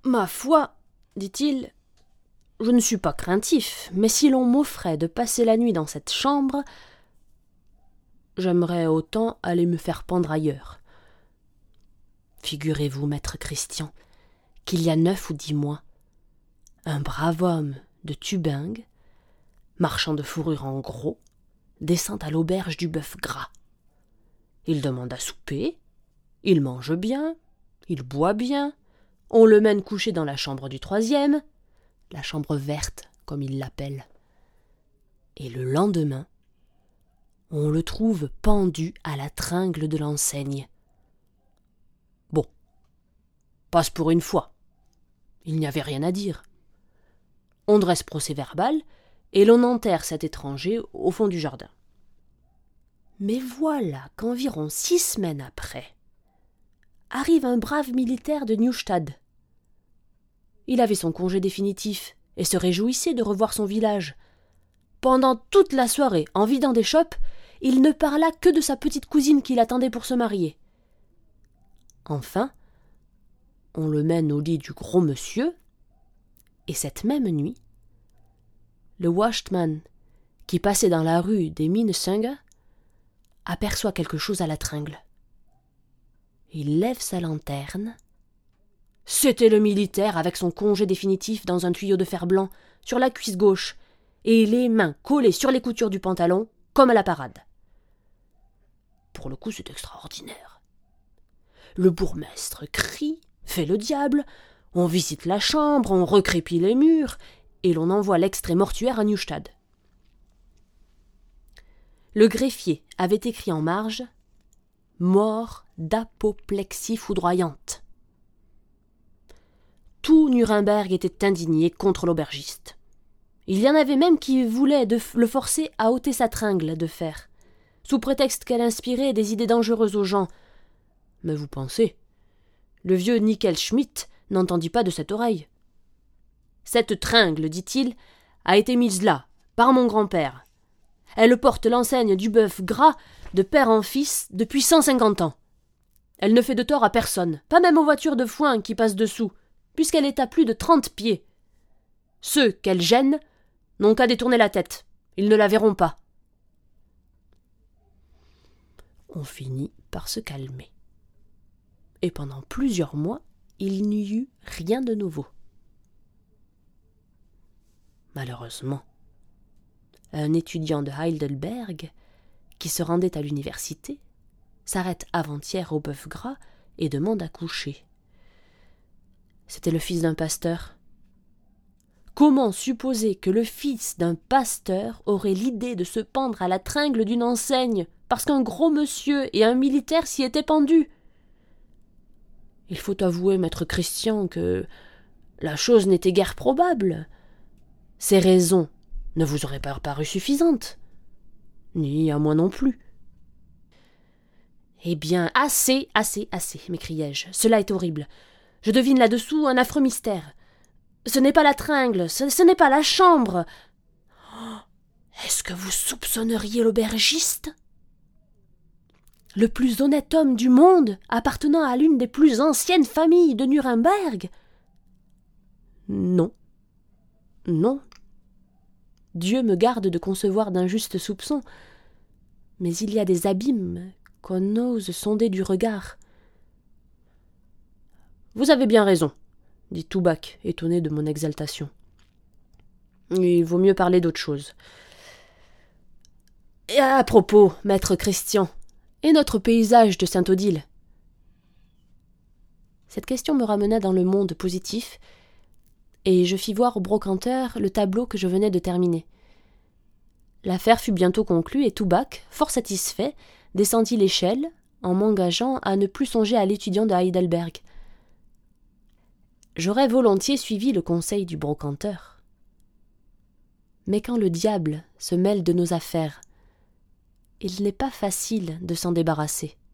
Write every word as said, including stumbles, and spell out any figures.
Ma foi, dit-il, je ne suis pas craintif, mais si l'on m'offrait de passer la nuit dans cette chambre, j'aimerais autant aller me faire pendre ailleurs. Figurez-vous, maître Christian, qu'il y a neuf ou dix mois, un brave homme de Tubingue, marchand de fourrure en gros, descend à l'auberge du Bœuf Gras. Il demande à souper, il mange bien, il boit bien, on le mène coucher dans la chambre du troisième, la chambre verte, comme il l'appelle. Et le lendemain, on le trouve pendu à la tringle de l'enseigne. Bon, passe pour une fois. Il n'y avait rien à dire. On dresse procès-verbal et l'on enterre cet étranger au fond du jardin. Mais voilà qu'environ six semaines après, arrive un brave militaire de Neustadt. Il avait son congé définitif et se réjouissait de revoir son village. Pendant toute la soirée, en vidant des chopes, il ne parla que de sa petite cousine qui l'attendait pour se marier. Enfin, on le mène au lit du gros monsieur, et cette même nuit, le Wachtman, qui passait dans la rue des Minnesänger, aperçoit quelque chose à la tringle. Il lève sa lanterne. C'était le militaire avec son congé définitif dans un tuyau de fer blanc sur la cuisse gauche et les mains collées sur les coutures du pantalon comme à la parade. Pour le coup, c'est extraordinaire. Le bourgmestre crie, fait le diable, on visite la chambre, on recrépit les murs et l'on envoie l'extrait mortuaire à Neustadt. Le greffier avait écrit en marge « Mort d'apoplexie foudroyante ». Tout Nuremberg était indigné contre l'aubergiste. Il y en avait même qui voulaient de le forcer à ôter sa tringle de fer, sous prétexte qu'elle inspirait des idées dangereuses aux gens. Mais vous pensez, le vieux Nickel Schmidt n'entendit pas de cette oreille. Cette tringle, dit-il, a été mise là, par mon grand-père. Elle porte l'enseigne du Bœuf Gras de père en fils depuis cent cinquante ans. Elle ne fait de tort à personne, pas même aux voitures de foin qui passent dessous, puisqu'elle est à plus de trente pieds. Ceux qu'elle gêne n'ont qu'à détourner la tête. Ils ne la verront pas. On finit par se calmer. Et pendant plusieurs mois, il n'y eut rien de nouveau. Malheureusement, un étudiant de Heidelberg, qui se rendait à l'université, s'arrête avant-hier au Bœuf Gras et demande à coucher. C'était le fils d'un pasteur. Comment supposer que le fils d'un pasteur aurait l'idée de se pendre à la tringle d'une enseigne parce qu'un gros monsieur et un militaire s'y étaient pendus? Il faut avouer, maître Christian, que la chose n'était guère probable. Ces raisons ne vous auraient pas paru suffisantes, ni à moi non plus. Eh bien, assez, assez, assez, m'écriai-je. Cela est horrible. Je devine là-dessous un affreux mystère. Ce n'est pas la tringle, ce, ce n'est pas la chambre. Oh, est-ce que vous soupçonneriez l'aubergiste? Le plus honnête homme du monde, appartenant à l'une des plus anciennes familles de Nuremberg? Non. Non. Dieu me garde de concevoir d'injustes soupçons, mais il y a des abîmes qu'on ose sonder du regard. Vous avez bien raison, dit Toubac, étonné de mon exaltation. Il vaut mieux parler d'autre chose. Et à propos, maître Christian, et notre paysage de Sainte-Odile? Cette question me ramena dans le monde positif, et je fis voir au brocanteur le tableau que je venais de terminer. L'affaire fut bientôt conclue, et Toubac, fort satisfait, descendit l'échelle, en m'engageant à ne plus songer à l'étudiant de Heidelberg. J'aurais volontiers suivi le conseil du brocanteur. Mais quand le diable se mêle de nos affaires, il n'est pas facile de s'en débarrasser.